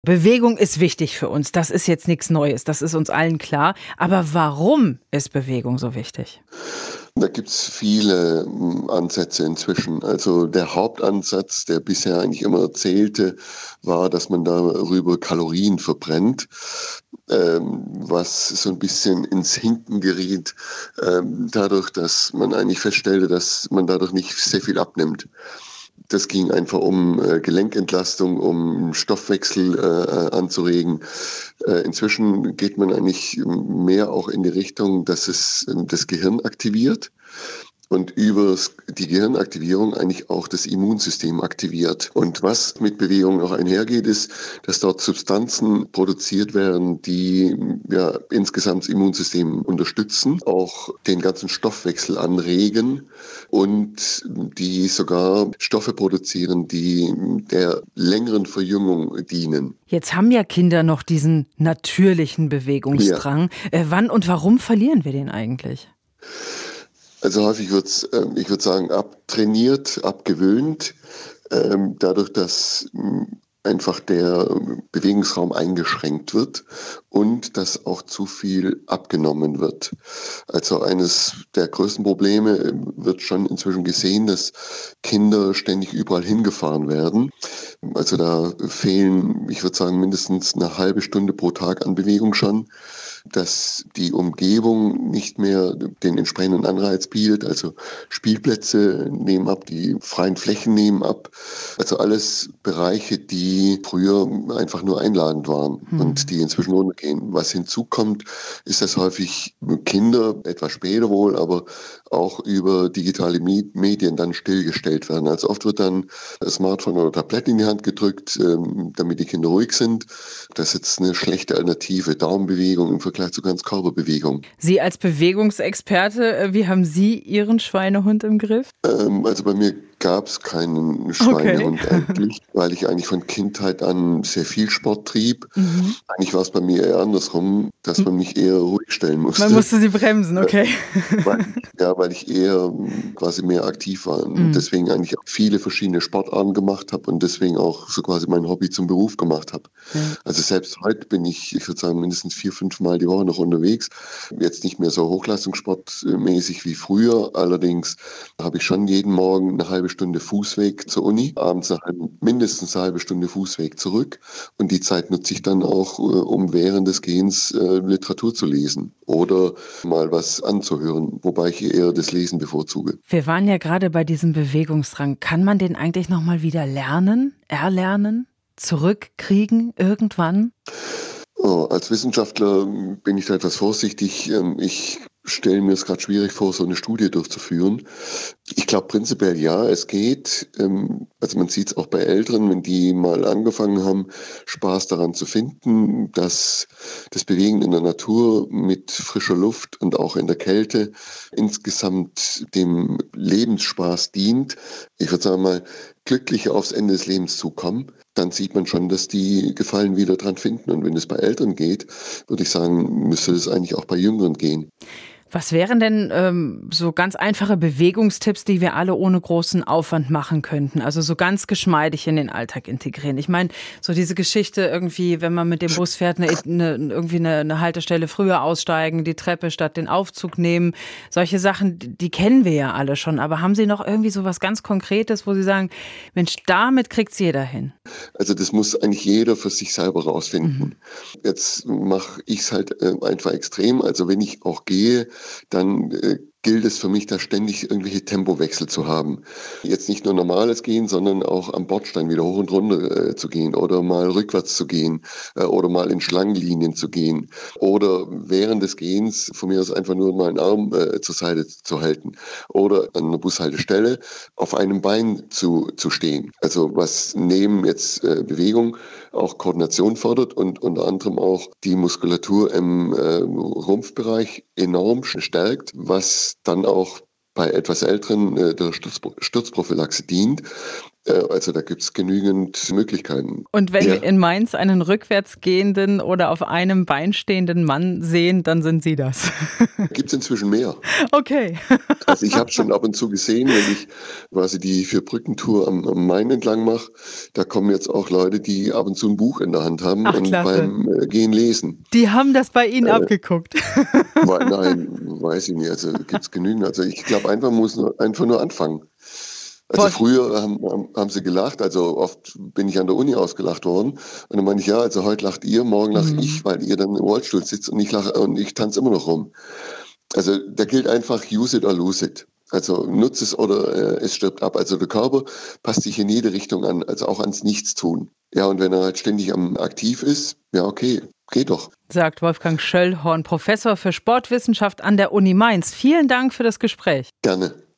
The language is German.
Bewegung ist wichtig für uns. Das ist jetzt nichts Neues. Das ist uns allen klar. Aber warum ist Bewegung so wichtig? Da gibt's viele Ansätze inzwischen. Also der Hauptansatz, der bisher eigentlich immer zählte, war, dass man darüber Kalorien verbrennt, was so ein bisschen ins Hinken geriet, dadurch, dass man eigentlich feststellte, dass man dadurch nicht sehr viel abnimmt. Das ging einfach um Gelenkentlastung, um Stoffwechsel anzuregen. Inzwischen geht man eigentlich mehr auch in die Richtung, dass es das Gehirn aktiviert und über die Gehirnaktivierung eigentlich auch das Immunsystem aktiviert. Und was mit Bewegung noch einhergeht, ist, dass dort Substanzen produziert werden, die ja insgesamt das Immunsystem unterstützen, auch den ganzen Stoffwechsel anregen und die sogar Stoffe produzieren, die der längeren Verjüngung dienen. Jetzt haben ja Kinder noch diesen natürlichen Bewegungsdrang. Ja. Wann und warum verlieren wir den eigentlich? Also häufig ich würde sagen, abtrainiert, abgewöhnt, dadurch, dass einfach der Bewegungsraum eingeschränkt wird und dass auch zu viel abgenommen wird. Also eines der größten Probleme wird schon inzwischen gesehen, dass Kinder ständig überall hingefahren werden. Also da fehlen, ich würde sagen, mindestens eine halbe Stunde pro Tag an Bewegung schon, dass die Umgebung nicht mehr den entsprechenden Anreiz bietet. Also Spielplätze nehmen ab, die freien Flächen nehmen ab. Also alles Bereiche, die früher einfach nur einladend waren und die inzwischen runtergehen. Was hinzukommt, ist, dass häufig Kinder, etwas später wohl, aber auch über digitale Medien dann stillgestellt werden. Also oft wird dann das Smartphone oder Tablett in die Hand gedrückt, damit die Kinder ruhig sind. Das ist jetzt eine schlechte Alternative. Daumenbewegung im Vergleich zu Ganzkörperbewegung. Sie als Bewegungsexperte, wie haben Sie Ihren Schweinehund im Griff? Also bei mir gab es keinen Schweinehund eigentlich, weil ich eigentlich von Kindheit an sehr viel Sport trieb. Eigentlich war es bei mir eher andersrum, dass man mich eher ruhig stellen musste. Man musste Sie bremsen, okay. Weil ich eher quasi mehr aktiv war und deswegen eigentlich auch viele verschiedene Sportarten gemacht habe und deswegen auch so quasi mein Hobby zum Beruf gemacht habe. Also selbst heute bin ich würde sagen, mindestens 4-5 Mal die Woche noch unterwegs. Jetzt nicht mehr so hochleistungssportmäßig wie früher, allerdings habe ich schon jeden Morgen eine halbe Stunde Fußweg zur Uni, abends mindestens eine halbe Stunde Fußweg zurück und die Zeit nutze ich dann auch, um während des Gehens Literatur zu lesen oder mal was anzuhören, wobei ich eher das Lesen bevorzuge. Wir waren ja gerade bei diesem Bewegungsdrang. Kann man den eigentlich nochmal wieder erlernen, zurückkriegen irgendwann? Als Wissenschaftler bin ich da etwas vorsichtig. Ich stelle mir es gerade schwierig vor, so eine Studie durchzuführen. Ich glaube prinzipiell ja, es geht. Also man sieht es auch bei Älteren, wenn die mal angefangen haben, Spaß daran zu finden, dass das Bewegen in der Natur mit frischer Luft und auch in der Kälte insgesamt dem Lebensspaß dient. Ich würde sagen mal, glücklich aufs Ende des Lebens zukommen, dann sieht man schon, dass die Gefallen wieder dran finden. Und wenn es bei Älteren geht, würde ich sagen, müsste es eigentlich auch bei Jüngeren gehen. Was wären denn so ganz einfache Bewegungstipps, die wir alle ohne großen Aufwand machen könnten? Also so ganz geschmeidig in den Alltag integrieren. Ich meine, so diese Geschichte irgendwie, wenn man mit dem Bus fährt, irgendwie eine Haltestelle früher aussteigen, die Treppe statt den Aufzug nehmen. Solche Sachen, die kennen wir ja alle schon. Aber haben Sie noch irgendwie so was ganz Konkretes, wo Sie sagen, Mensch, damit kriegt's jeder hin? Also das muss eigentlich jeder für sich selber rausfinden. Jetzt mache ich es halt einfach extrem. Also wenn ich auch gehe, dann gilt es für mich, da ständig irgendwelche Tempowechsel zu haben. Jetzt nicht nur normales Gehen, sondern auch am Bordstein wieder hoch und runter zu gehen oder mal rückwärts zu gehen oder mal in Schlangenlinien zu gehen oder während des Gehens von mir aus einfach nur mal einen Arm zur Seite zu halten oder an einer Bushaltestelle auf einem Bein zu stehen. Also was neben jetzt Bewegung auch Koordination fördert und unter anderem auch die Muskulatur im Rumpfbereich enorm stärkt, was dann auch bei etwas Älteren der Sturzprophylaxe dient. Also da gibt es genügend Möglichkeiten. Und wenn wir in Mainz einen rückwärts gehenden oder auf einem Bein stehenden Mann sehen, dann sind Sie das. Gibt es inzwischen mehr. Okay. Also ich habe schon ab und zu gesehen, wenn ich quasi die 4-Brücken-Tour am Main entlang mache, da kommen jetzt auch Leute, die ab und zu ein Buch in der Hand haben und klasse. beim Gehen lesen. Die haben das bei Ihnen abgeguckt. Nein, weiß ich nicht. Also gibt es genügend. Also ich glaube, muss einfach nur anfangen. Also früher haben sie gelacht, also oft bin ich an der Uni ausgelacht worden. Und dann meine ich, ja, also heute lacht ihr, morgen lache ich, weil ihr dann im Rollstuhl sitzt und ich lache und ich tanze immer noch rum. Also da gilt einfach use it or lose it. Also nutze es oder es stirbt ab. Also der Körper passt sich in jede Richtung an, also auch ans Nichtstun. Ja, und wenn er halt ständig aktiv ist, ja okay, geht doch. Sagt Wolfgang Schöllhorn, Professor für Sportwissenschaft an der Uni Mainz. Vielen Dank für das Gespräch. Gerne.